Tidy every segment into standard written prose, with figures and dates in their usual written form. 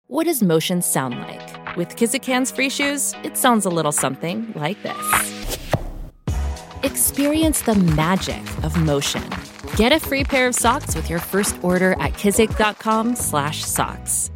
What does motion sound like? With Kizik hands-free shoes, it sounds a little something like this. Experience the magic of motion. Get a free pair of socks with your first order at kizik.com/socks.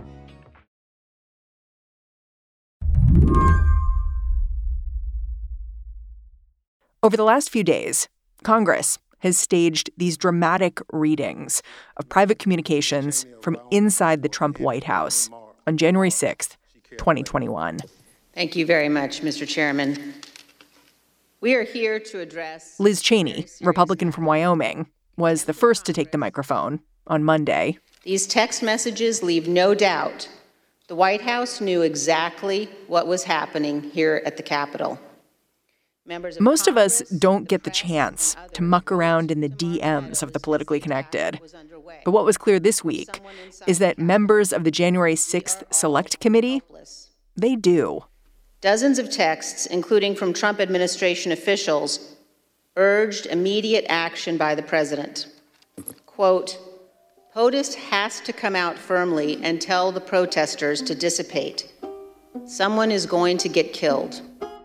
Over the last few days, Congress has staged these dramatic readings of private communications from inside the Trump White House on January 6th, 2021. Thank you very much, Mr. Chairman. We are here to address... Liz Cheney, Republican from Wyoming, was the first to take the microphone on Monday. These text messages leave no doubt the White House knew exactly what was happening here at the Capitol. Most of us don't get the chance to muck around in the DMs of the politically connected. But what was clear this week is that members of the January 6th Select Committee, they do. Dozens of texts, including from Trump administration officials, urged immediate action by the president. Quote, POTUS has to come out firmly and tell the protesters to dissipate. Someone is going to get killed.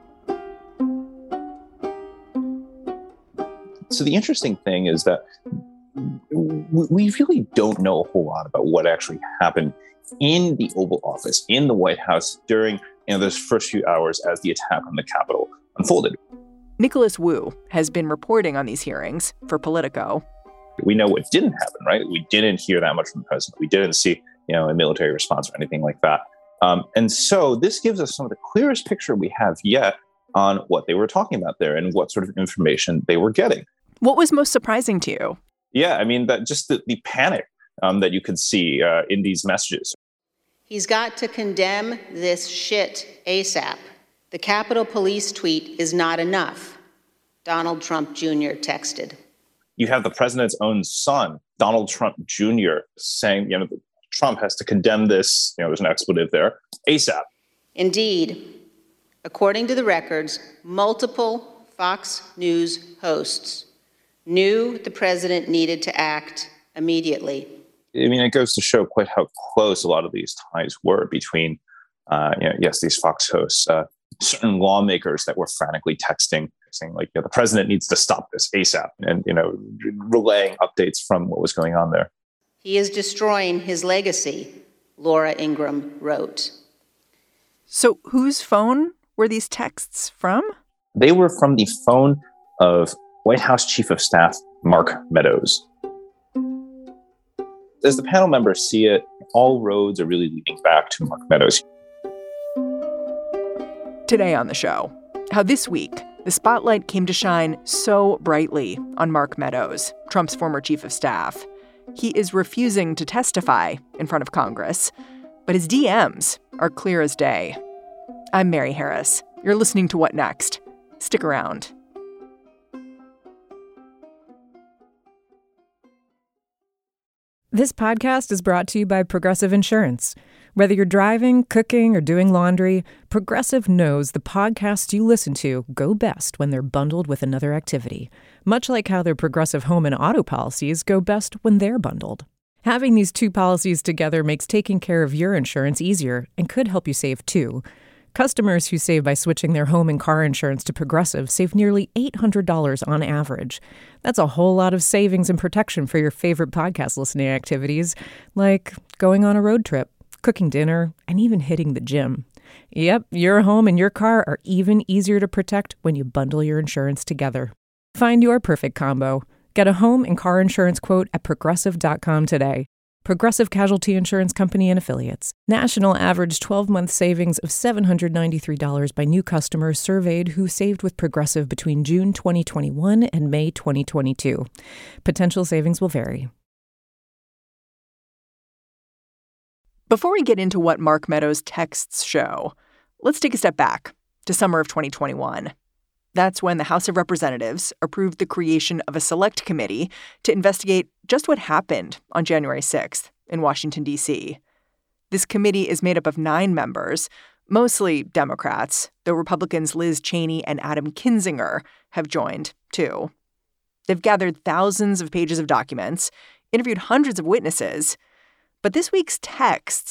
So the interesting thing is that we really don't know a whole lot about what actually happened in the Oval Office, in the White House during those first few hours as the attack on the Capitol unfolded. Nicholas Wu has been reporting on these hearings for Politico. We know what didn't happen, right? We didn't hear that much from the president. We didn't see, a military response or anything like that. And so this gives us some of the clearest picture we have yet on what they were talking about there and what sort of information they were getting. What was most surprising to you? Yeah, that just the panic that you could see in these messages. He's got to condemn this shit ASAP. The Capitol Police tweet is not enough, Donald Trump Jr. texted. You have the president's own son, Donald Trump Jr., saying, Trump has to condemn this, there's an expletive there, ASAP. Indeed, according to the records, multiple Fox News hosts knew the president needed to act immediately. It goes to show quite how close a lot of these ties were between, these Fox hosts, certain lawmakers that were frantically texting, saying the president needs to stop this ASAP, and, relaying updates from what was going on there. He is destroying his legacy, Laura Ingraham wrote. So whose phone were these texts from? They were from the phone of White House Chief of Staff Mark Meadows. As the panel members see it, all roads are really leading back to Mark Meadows. Today on the show, how this week the spotlight came to shine so brightly on Mark Meadows, Trump's former chief of staff. He is refusing to testify in front of Congress, but his DMs are clear as day. I'm Mary Harris. You're listening to What Next? Stick around. This podcast is brought to you by Progressive Insurance. Whether you're driving, cooking, or doing laundry, Progressive knows the podcasts you listen to go best when they're bundled with another activity, much like how their Progressive home and auto policies go best when they're bundled. Having these two policies together makes taking care of your insurance easier and could help you save too. Customers who save by switching their home and car insurance to Progressive save nearly $800 on average. That's a whole lot of savings and protection for your favorite podcast listening activities, like going on a road trip, cooking dinner, and even hitting the gym. Yep, your home and your car are even easier to protect when you bundle your insurance together. Find your perfect combo. Get a home and car insurance quote at Progressive.com today. Progressive Casualty Insurance Company and Affiliates. National average 12-month savings of $793 by new customers surveyed who saved with Progressive between June 2021 and May 2022. Potential savings will vary. Before we get into what Mark Meadows' texts show, let's take a step back to summer of 2021. That's when the House of Representatives approved the creation of a select committee to investigate just what happened on January 6th in Washington, D.C. This committee is made up of 9 members, mostly Democrats, though Republicans Liz Cheney and Adam Kinzinger have joined, too. They've gathered thousands of pages of documents, interviewed hundreds of witnesses, but this week's texts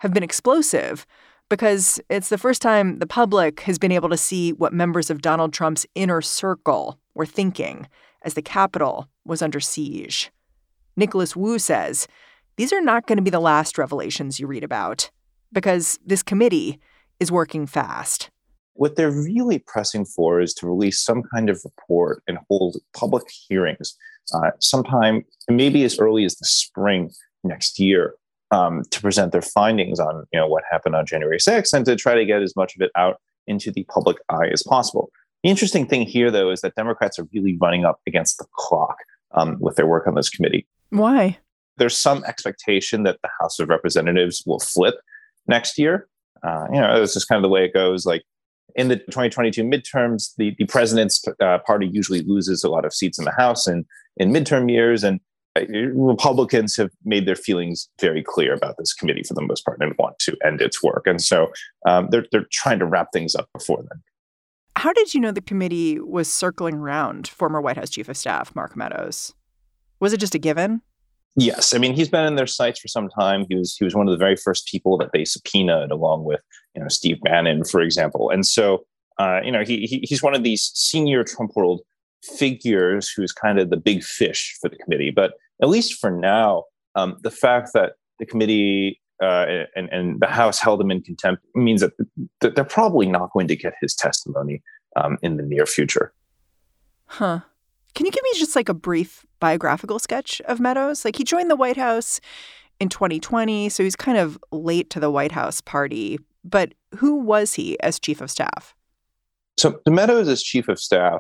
have been explosive because it's the first time the public has been able to see what members of Donald Trump's inner circle were thinking as the Capitol was under siege. Nicholas Wu says these are not going to be the last revelations you read about because this committee is working fast. What they're really pressing for is to release some kind of report and hold public hearings sometime, maybe as early as the spring next year, to present their findings on what happened on January 6th and to try to get as much of it out into the public eye as possible. The interesting thing here, though, is that Democrats are really running up against the clock with their work on this committee. Why? There's some expectation that the House of Representatives will flip next year. It's just kind of the way it goes. Like, in the 2022 midterms, the president's party usually loses a lot of seats in the House in midterm years. And Republicans have made their feelings very clear about this committee for the most part and want to end its work. And so they're trying to wrap things up before then. How did you know the committee was circling around former White House Chief of Staff Mark Meadows? Was it just a given? Yes. I mean, he's been in their sights for some time. He was one of the very first people that they subpoenaed, along with, Steve Bannon, for example. And so, he's one of these senior Trump world figures who's kind of the big fish for the committee. But at least for now, the fact that the committee and the House held him in contempt means that they're probably not going to get his testimony in the near future. Huh. Can you give me just like a brief biographical sketch of Meadows? Like, he joined the White House in 2020, so he's kind of late to the White House party. But who was he as chief of staff? So Meadows as chief of staff,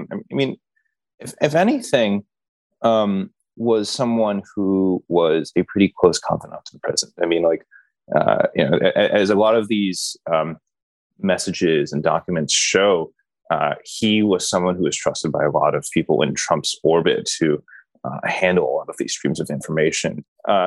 if anything, was someone who was a pretty close confidant to the president. I mean, as a lot of these messages and documents show, he was someone who was trusted by a lot of people in Trump's orbit to handle a lot of these streams of information.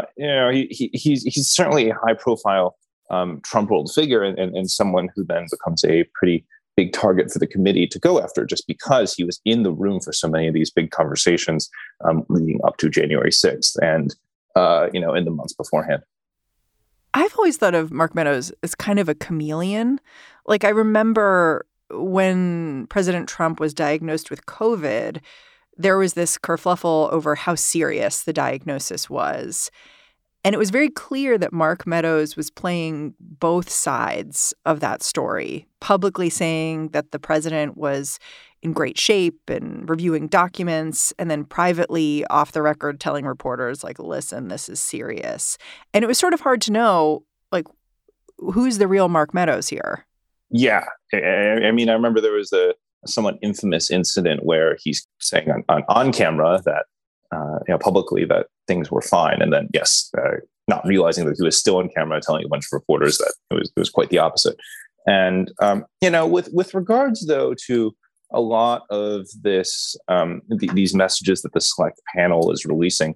He's certainly a high-profile Trump world figure and someone who then becomes a pretty big target for the committee to go after, just because he was in the room for so many of these big conversations leading up to January 6th and in the months beforehand. I've always thought of Mark Meadows as kind of a chameleon. Like, I remember when President Trump was diagnosed with COVID, there was this kerfluffle over how serious the diagnosis was. And it was very clear that Mark Meadows was playing both sides of that story, publicly saying that the president was in great shape and reviewing documents, and then privately off the record telling reporters, like, listen, this is serious. And it was sort of hard to know, like, who's the real Mark Meadows here? Yeah. I mean, I remember there was a somewhat infamous incident where he's saying on camera that, publicly that things were fine. And then, not realizing that he was still on camera telling a bunch of reporters that it was quite the opposite. And, with regards, though, to a lot of this, these messages that the select panel is releasing,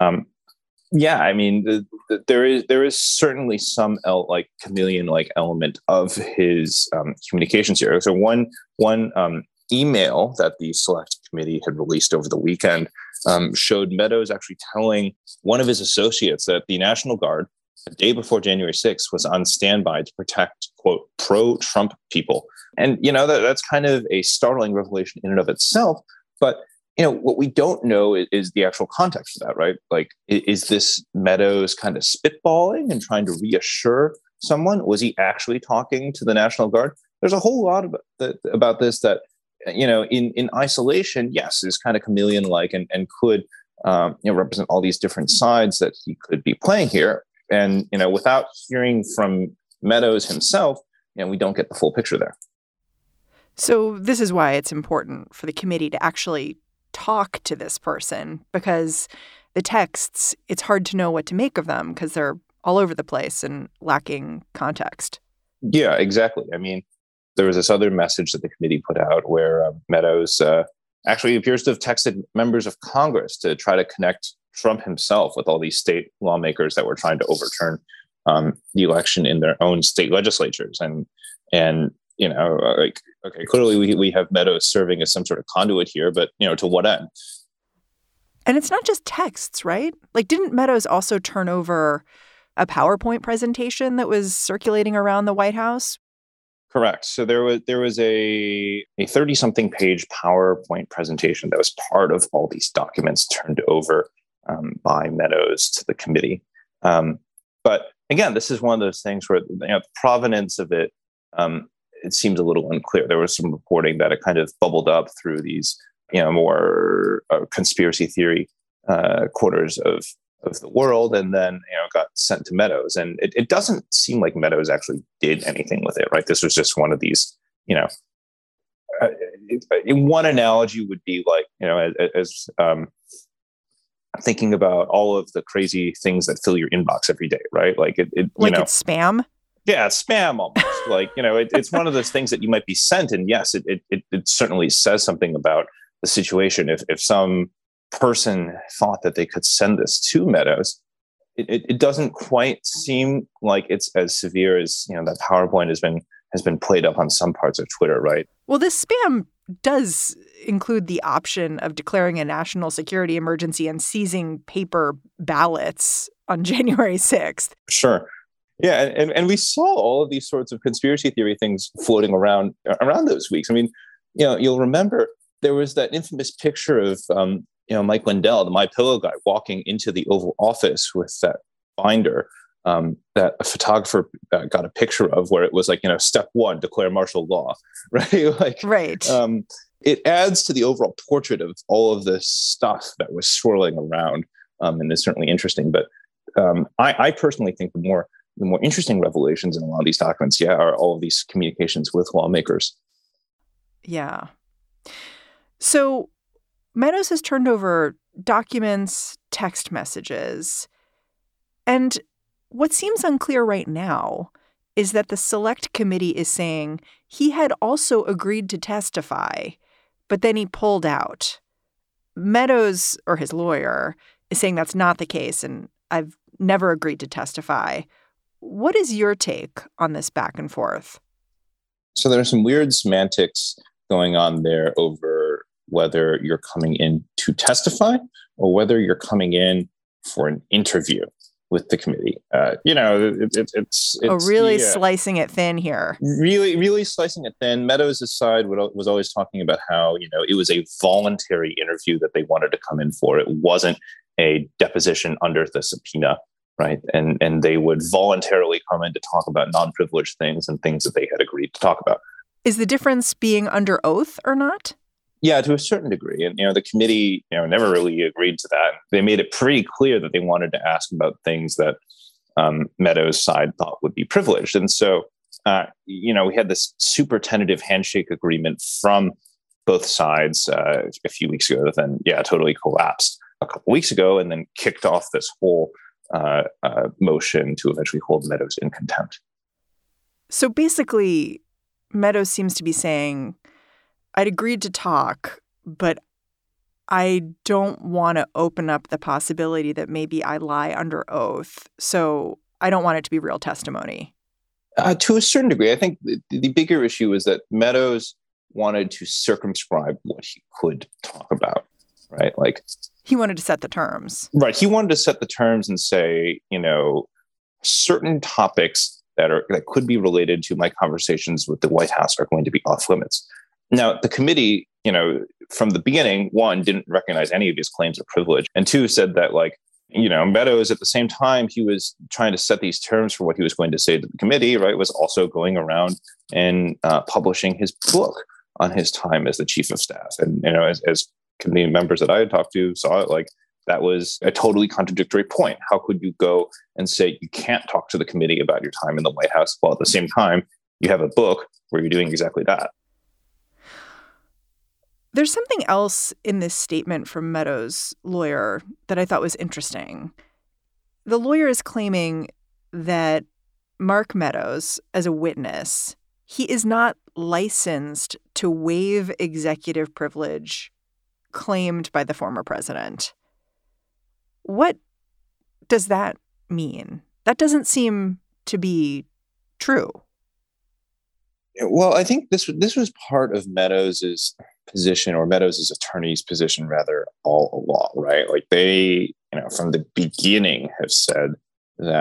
there is certainly some chameleon-like element of his communications here. So one email that the select committee had released over the weekend showed Meadows actually telling one of his associates that the National Guard, the day before January 6th, was on standby to protect, quote, pro-Trump people. And, that's kind of a startling revelation in and of itself. But what we don't know is the actual context of that, right? Like, is this Meadows kind of spitballing and trying to reassure someone? Was he actually talking to the National Guard? There's a whole lot about this that, in isolation, yes, is kind of chameleon-like and could, represent all these different sides that he could be playing here. And, without hearing from Meadows himself, we don't get the full picture there. So this is why it's important for the committee to actually talk to this person, because the texts, it's hard to know what to make of them because they're all over the place and lacking context. Yeah, exactly. I mean, there was this other message that the committee put out where Meadows actually appears to have texted members of Congress to try to connect Trump himself with all these state lawmakers that were trying to overturn the election in their own state legislatures. And okay, clearly we have Meadows serving as some sort of conduit here, but, to what end? And it's not just texts, right? Like, didn't Meadows also turn over a PowerPoint presentation that was circulating around the White House? Correct. So there was a 30-something page PowerPoint presentation that was part of all these documents turned over by Meadows to the committee. But again, this is one of those things where the provenance of it, it seems a little unclear. There was some reporting that it kind of bubbled up through these more conspiracy theory quarters of the world, and then got sent to Meadows. And it doesn't seem like Meadows actually did anything with it, right? This was just one of these, one analogy would be like, as thinking about all of the crazy things that fill your inbox every day, right? Like it's spam. Yeah, it's spam almost. Like, it's one of those things that you might be sent. And yes, it certainly says something about the situation. If some person thought that they could send this to Meadows, it doesn't quite seem like it's as severe as that PowerPoint has been played up on some parts of Twitter, right? Well, this spam does include the option of declaring a national security emergency and seizing paper ballots on January 6th. Sure. Yeah, and we saw all of these sorts of conspiracy theory things floating around those weeks. I mean, you'll remember there was that infamous picture of Mike Lindell, the MyPillow guy, walking into the Oval Office with that binder that a photographer got a picture of, where it was like, step 1, declare martial law, right? Right. It adds to the overall portrait of all of this stuff that was swirling around, and it's certainly interesting. But I personally think the more interesting revelations in a lot of these documents, are all of these communications with lawmakers. Yeah. So Meadows has turned over documents, text messages, and what seems unclear right now is that the Select Committee is saying he had also agreed to testify, but then he pulled out. Meadows, or his lawyer, is saying that's not the case, and I've never agreed to testify. What is your take on this back and forth? So there's some weird semantics going on there over whether you're coming in to testify or whether you're coming in for an interview with the committee. It's really slicing it thin here. Really slicing it thin. Meadows' side was always talking about how, it was a voluntary interview that they wanted to come in for. It wasn't a deposition under the subpoena, right? And they would voluntarily come in to talk about non-privileged things and things that they had agreed to talk about. Is the difference being under oath or not? Yeah, to a certain degree. And, the committee, never really agreed to that. They made it pretty clear that they wanted to ask about things that Meadows' side thought would be privileged. And so, we had this super tentative handshake agreement from both sides a few weeks ago that then, totally collapsed a couple weeks ago, and then kicked off this whole motion to eventually hold Meadows in contempt. So basically, Meadows seems to be saying, I'd agreed to talk, but I don't want to open up the possibility that maybe I lie under oath. So I don't want it to be real testimony. To a certain degree. I think the bigger issue is that Meadows wanted to circumscribe what he could talk about, right? Like, he wanted to set the terms. Right. He wanted to set the terms and say, certain topics that could be related to my conversations with the White House are going to be off limits. Now, the committee, from the beginning, one, didn't recognize any of his claims of privilege, and two, said that, Meadows, at the same time he was trying to set these terms for what he was going to say to the committee, right, was also going around and publishing his book on his time as the chief of staff. And, as committee members that I had talked to saw it, like, that was a totally contradictory point. How could you go and say you can't talk to the committee about your time in the White House while at the same time you have a book where you're doing exactly that? There's something else in this statement from Meadows' lawyer that I thought was interesting. The lawyer is claiming that Mark Meadows, as a witness, he is not licensed to waive executive privilege claimed by the former president. What does that mean? That doesn't seem to be true. Well, I think this was part of Meadows' position, or Meadows' attorney's position, rather, all along, right? Like, they, from the beginning have said that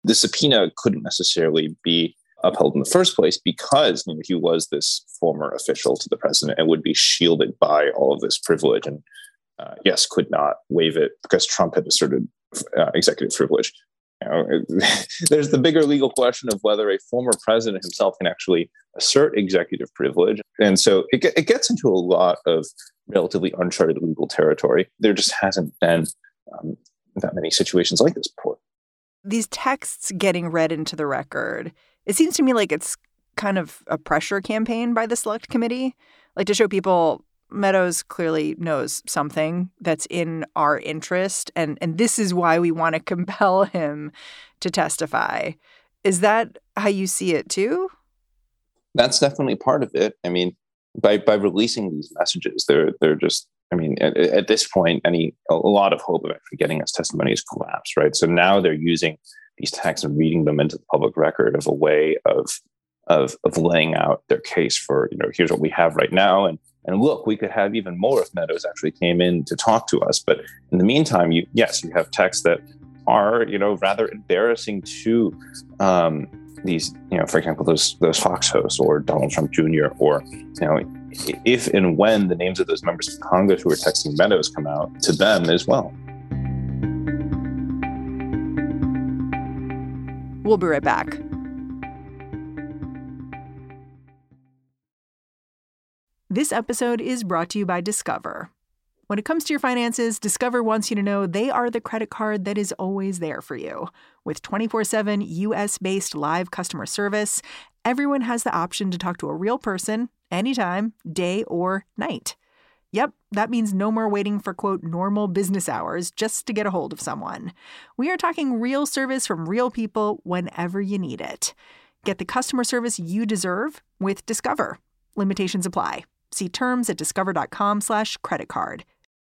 the subpoena couldn't necessarily be upheld in the first place because he was this former official to the president and would be shielded by all of this privilege and, yes, could not waive it because Trump had asserted executive privilege. There's the bigger legal question of whether a former president himself can actually assert executive privilege. And so it gets into a lot of relatively uncharted legal territory. There just hasn't been that many situations like this before. These texts getting read into the record, it seems to me like it's kind of a pressure campaign by the Select Committee, like to show people Meadows clearly knows something that's in our interest, and this is why we want to compel him to testify. Is that how you see it too? That's definitely part of it. I mean, by releasing these messages, they're just, I mean, at this point, a lot of hope of actually getting his testimony has collapsed, right? So now they're using these texts and reading them into the public record as a way of laying out their case for, here's what we have right now. And look, we could have even more if Meadows actually came in to talk to us. But in the meantime, you have texts that are, rather embarrassing to these, for example, those Fox hosts or Donald Trump Jr. or, if and when the names of those members of Congress who are texting Meadows come out to them as well. We'll be right back. This episode is brought to you by Discover. When it comes to your finances, Discover wants you to know they are the credit card that is always there for you. With 24/7 U.S.-based live customer service, everyone has the option to talk to a real person anytime, day or night. Yep, that means no more waiting for, quote, normal business hours just to get a hold of someone. We are talking real service from real people whenever you need it. Get the customer service you deserve with Discover. Limitations apply. See terms at discover.com/creditcard.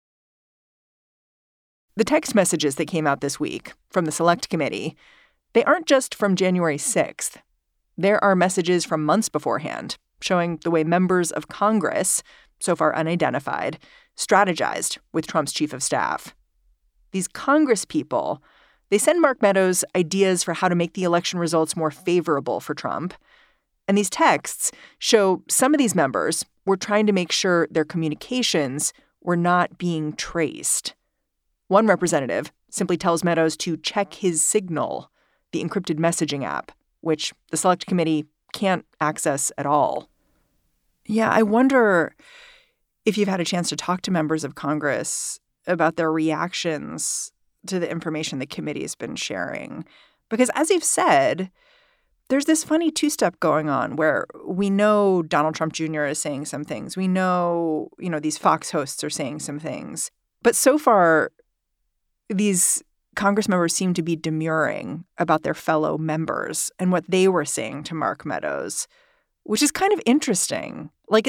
The text messages that came out this week from the Select Committee, they aren't just from January 6th. There are messages from months beforehand showing the way members of Congress, so far unidentified, strategized with Trump's chief of staff. These Congress people, they send Mark Meadows ideas for how to make the election results more favorable for Trump. And these texts show some of these members were trying to make sure their communications were not being traced. One representative simply tells Meadows to check his Signal, the encrypted messaging app, which the Select Committee can't access at all. Yeah, I wonder if you've had a chance to talk to members of Congress about their reactions to the information the committee has been sharing. Because as you've said, there's this funny two-step going on where we know Donald Trump Jr. is saying some things. We know, these Fox hosts are saying some things. But so far, these Congress members seem to be demurring about their fellow members and what they were saying to Mark Meadows, which is kind of interesting. Like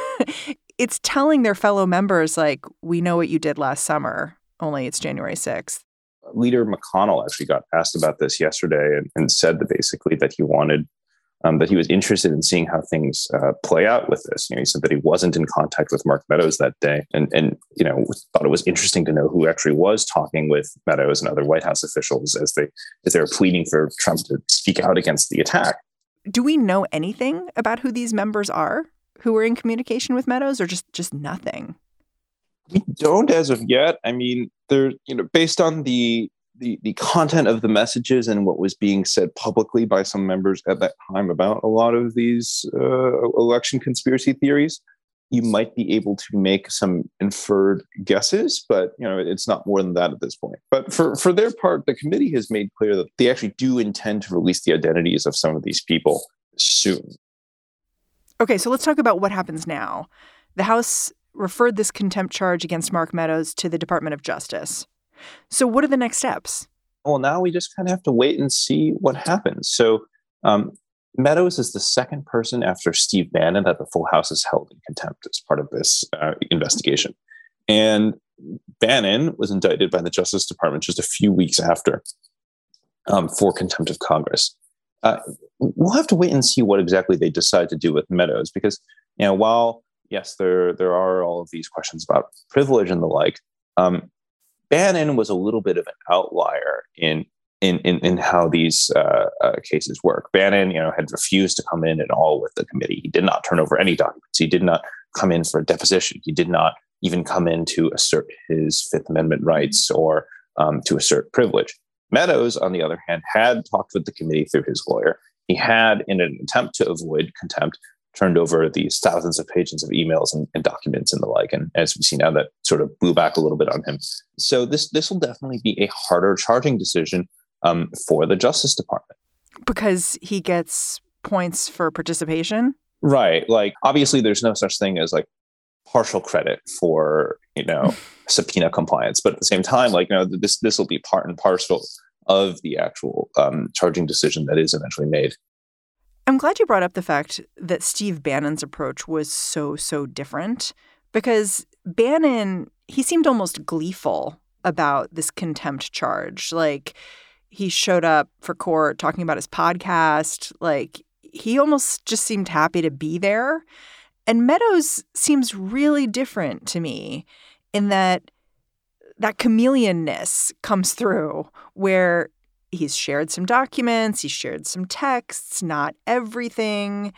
it's telling their fellow members, like, we know what you did last summer, only it's January 6th. Leader McConnell actually got asked about this yesterday and said that basically that he wanted, that he was interested in seeing how things play out with this. He said that he wasn't in contact with Mark Meadows that day and thought it was interesting to know who actually was talking with Meadows and other White House officials as they were pleading for Trump to speak out against the attack. Do we know anything about who these members are who were in communication with Meadows, or just nothing? We don't as of yet. I mean, they're, based on the content of the messages and what was being said publicly by some members at that time about a lot of these election conspiracy theories, you might be able to make some inferred guesses, but, it's not more than that at this point. But for their part, the committee has made clear that they actually do intend to release the identities of some of these people soon. Okay, so let's talk about what happens now. The House referred this contempt charge against Mark Meadows to the Department of Justice. So what are the next steps? Well, now we just kind of have to wait and see what happens. So Meadows is the second person after Steve Bannon that the full House has held in contempt as part of this investigation. And Bannon was indicted by the Justice Department just a few weeks after for contempt of Congress. We'll have to wait and see what exactly they decide to do with Meadows, because while yes, there are all of these questions about privilege and the like, Bannon was a little bit of an outlier in in how these cases work. Bannon, had refused to come in at all with the committee. He did not turn over any documents. He did not come in for a deposition. He did not even come in to assert his Fifth Amendment rights or to assert privilege. Meadows, on the other hand, had talked with the committee through his lawyer. He had, in an attempt to avoid contempt, turned over these thousands of pages of emails and documents and the like. And as we see now, that sort of blew back a little bit on him. So this will definitely be a harder charging decision for the Justice Department. Because he gets points for participation? Right. Like, obviously, there's no such thing as like partial credit for, subpoena compliance. But at the same time, this will be part and parcel of the actual charging decision that is eventually made. I'm glad you brought up the fact that Steve Bannon's approach was so different, because Bannon, he seemed almost gleeful about this contempt charge. Like, he showed up for court talking about his podcast. Like, he almost just seemed happy to be there. And Meadows seems really different to me in that chameleonness comes through, where he's shared some documents, he's shared some texts, not everything.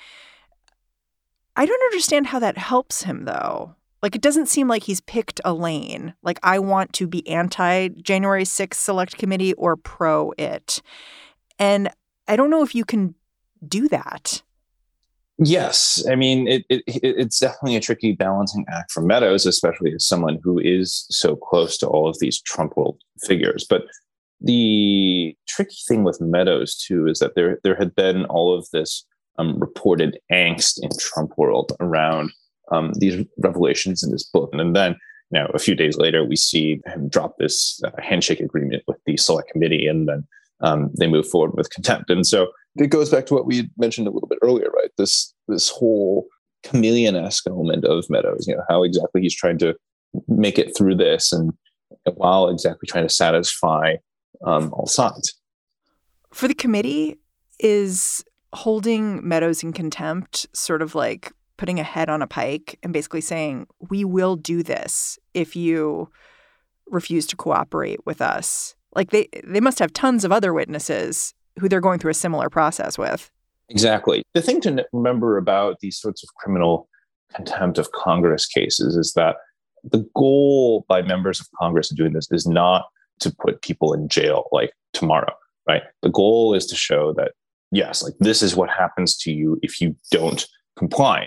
I don't understand how that helps him, though. Like, it doesn't seem like he's picked a lane. Like, I want to be anti-January 6th Select Committee or pro it. And I don't know if you can do that. Yes. I mean, it's definitely a tricky balancing act for Meadows, especially as someone who is so close to all of these Trump world figures. But the tricky thing with Meadows, too, is that there had been all of this reported angst in Trump world around these revelations in this book. And then, a few days later, we see him drop this handshake agreement with the Select Committee, and then they move forward with contempt. And so it goes back to what we mentioned a little bit earlier, right? This whole chameleon-esque element of Meadows, how exactly he's trying to make it through this, and while exactly trying to satisfy all sides. For the committee, is holding Meadows in contempt sort of like putting a head on a pike and basically saying, we will do this if you refuse to cooperate with us? Like, they must have tons of other witnesses who they're going through a similar process with. Exactly. The thing to remember about these sorts of criminal contempt of Congress cases is that the goal by members of Congress in doing this is not to put people in jail like tomorrow, right? The goal is to show that, yes, like, this is what happens to you if you don't comply.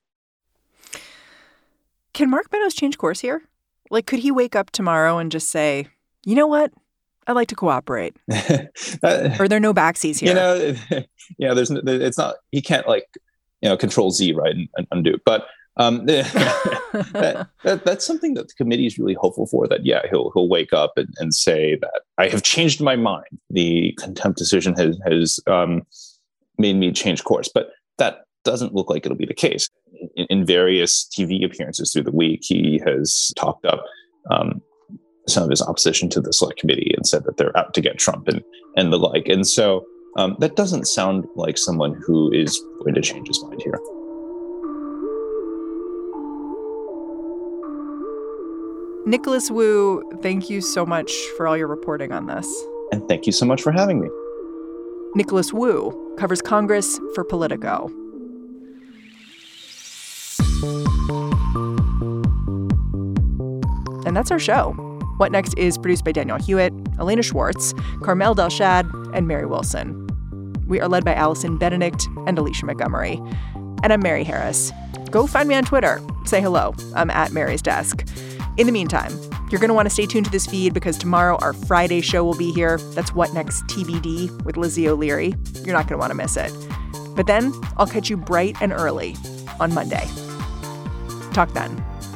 Can Mark Meadows change course here? Like, could he wake up tomorrow and just say, you know what? I'd like to cooperate. Are there no backseas here? It's not, he can't Control Z, right, and undo. But that's something that the committee is really hopeful for, that, he'll wake up and say that I have changed my mind. The contempt decision has made me change course. But that doesn't look like it'll be the case. In various TV appearances through the week, he has talked up some of his opposition to the Select Committee and said that they're out to get Trump and the like. And so that doesn't sound like someone who is going to change his mind here. Nicholas Wu, thank you so much for all your reporting on this. And thank you so much for having me. Nicholas Wu covers Congress for Politico. And that's our show. What Next is produced by Daniel Hewitt, Elena Schwartz, Carmel Delshad, and Mary Wilson. We are led by Allison Benedict and Alicia Montgomery. And I'm Mary Harris. Go find me on Twitter. Say hello. I'm at Mary's Desk. In the meantime, you're going to want to stay tuned to this feed, because tomorrow our Friday show will be here. That's What Next TBD with Lizzie O'Leary. You're not going to want to miss it. But then I'll catch you bright and early on Monday. Talk then.